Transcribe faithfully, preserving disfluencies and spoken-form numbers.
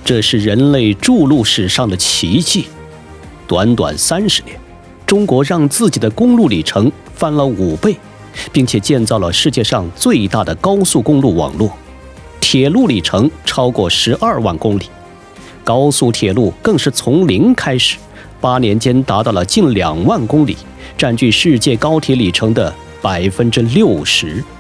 这是人类筑路史上的奇迹。短短三十年，中国让自己的公路里程翻了五倍，并且建造了世界上最大的高速公路网络，铁路里程超过十二万公里，高速铁路更是从零开始，八年间达到了近两万公里，占据世界高铁里程的百分之六十。